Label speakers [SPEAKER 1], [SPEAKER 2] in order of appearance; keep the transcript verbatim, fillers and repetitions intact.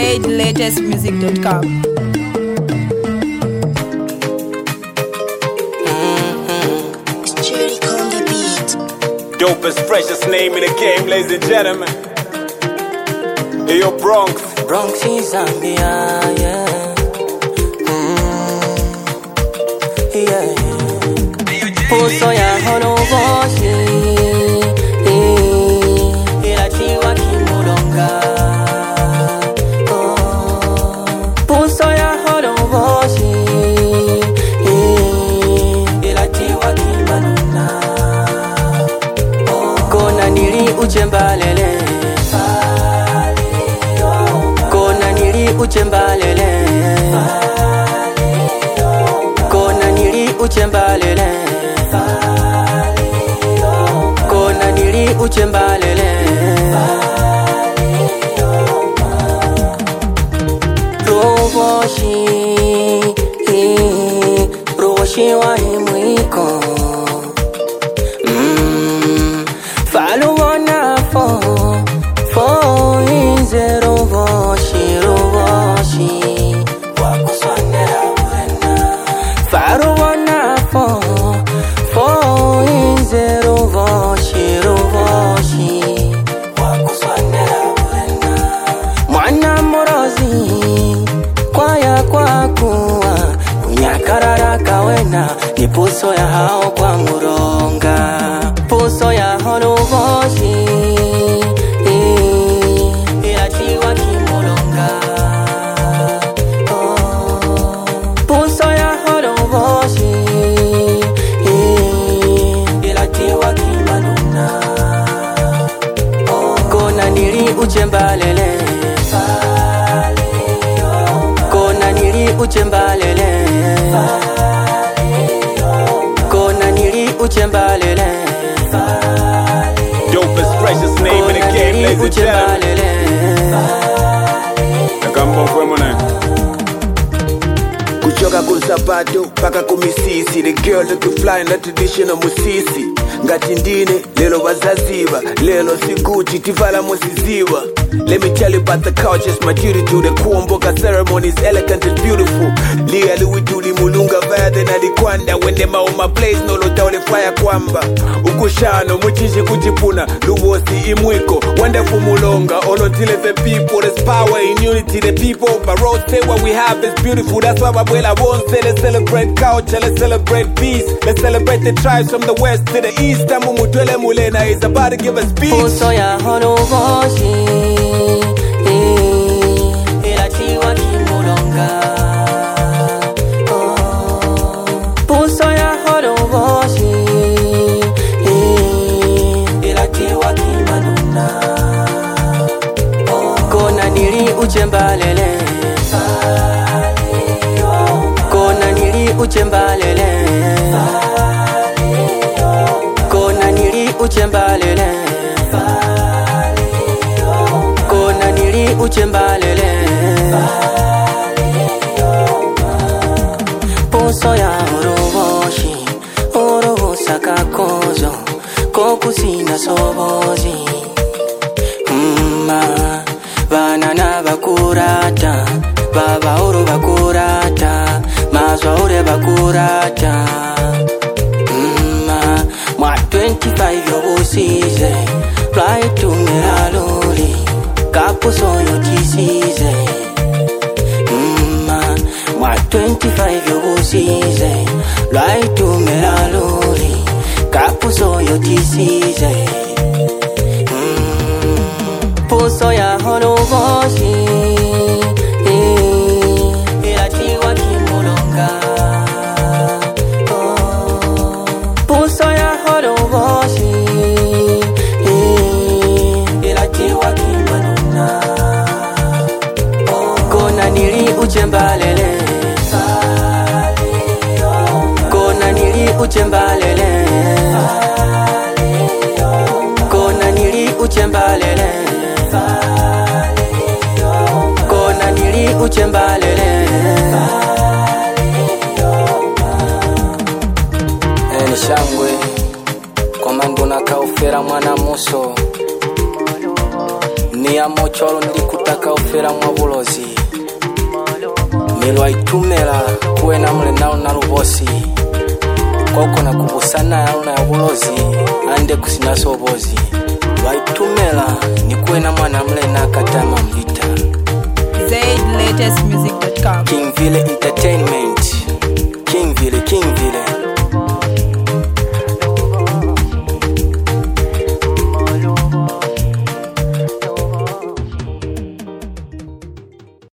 [SPEAKER 1] play the latest music dot com.
[SPEAKER 2] Dopest, freshest name in the game, ladies and gentlemen. Hey, yo, Bronx.
[SPEAKER 3] Bronx is Zambia, yeah. Mm, yeah. Puso ya hono boshi, eh, ila chiwa kimulonga. Oh, puso ya hono boshi, eh, ila chiwa kimanuna. Oh, kona nili uchembalele. Uchembalele Kona nili uchembalele Kona nili uchembalele Roboshi Roboshi wa himwiko Mmm Falu wana fo Fo inze roboshi wakuswanera burena faru wana fo fo inze rovoshi rovoshi wakuswanera burena mwana morozi kwaya kwa kuwa kunyakarara kawena ni puso ya hao kwa muronga puso ya horovoshi uchembalele Kona nili uchembalele Kona nili uchembalele
[SPEAKER 2] Dopest, freshest name in the game, ladies and gentlemen. Nakambo kwe mwana
[SPEAKER 4] Kuchoka kusapato, paka kumisisi. The girl looking fly in the traditional musisi. Ngati ndine, lelo wazaziva. Lelo siguchi, tivala musiziva. Let me tell you about the couch, it's my duty to the kuomboka ceremonies, elegant and beautiful. Liya luituli mulunga vade na likwanda. When them are on my place, no lota ole fire kwamba. Ukushano, muchishi kujipuna, luwosi imwiko. Wonderful mulonga, olotile the people. There's power in unity, the people. Barrow say what we have is beautiful, that's why Abuela won't say. Let's celebrate culture, let's celebrate peace. Let's celebrate the tribes from the west to the east. Tamu mutwele mulena is about to give a speech.
[SPEAKER 3] Puso ya hono boshi ila chiwa kimulonga Puso ya hono boshi ila chiwa kimanuna Kona nili uchembalele Kona nili uchembalele Kona nili uchembalele Kona nili uchembalele Puso ya oroboshi Orobosa kakozo Kokusina sobozi Mma Banana bakurata Baba oro bakurata Mazwa ore bakurata Mma Mwa twenty-five yobusize Fly to Melaloli Kapuso yotisize Mma Mwa twenty-five yobusize Fly to Melaloli Kapuso yotisize Puso ya hono boshi ila chiwa kimulonga Puso ya hono boshi ila chiwa kimanuna Kona nili uchembalele Kona nili uchembalele Kona nili uchembalele Kona nili uchembalele Eni shangwe Komando na kaufera mwana muso Ni ya mocholo nilikutaka ufera mwabulozi Milwa itumela kuwena mle nao na lubosi Koko na kubusana yao na yabulozi Ande kusina sobozi Lwa itumela ni kuwena mwana mle na katama